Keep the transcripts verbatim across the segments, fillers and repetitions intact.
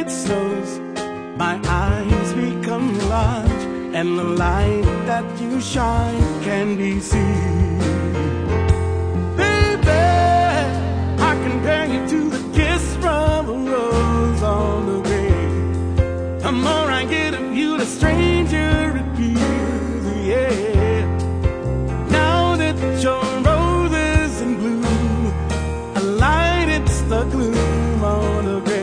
it snows, my eyes become large, and the light that you shine can be seen. Baby, I compare you to the kiss from a rose on the grave. The more I get of you, the stranger it feels, yeah. Now that your rose is in bloom, a light, it's the gloom on the grave.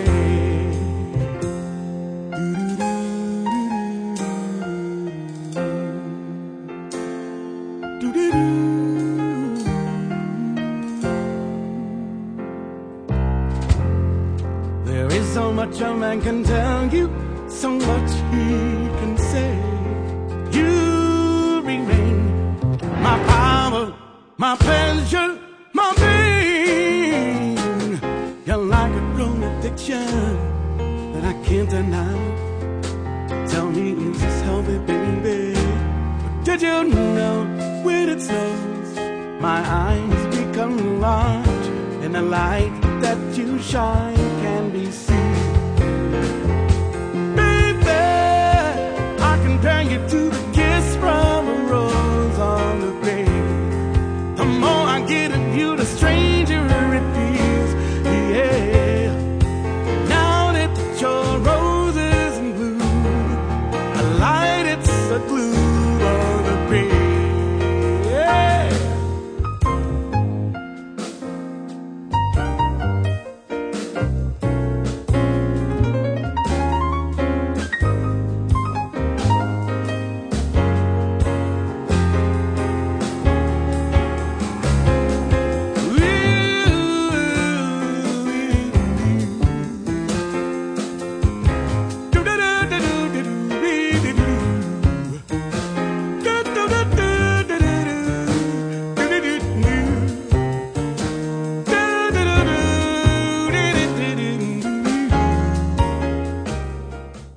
There is so much a man can tell you, so much he can say. You remain my power, my pleasure, my pain. You're like a grown addiction that I can't deny. Tell me, is this healthy, baby? But did you know when it snows, my eyes become large, and the light that you shine can be seen? Baby, I compare you to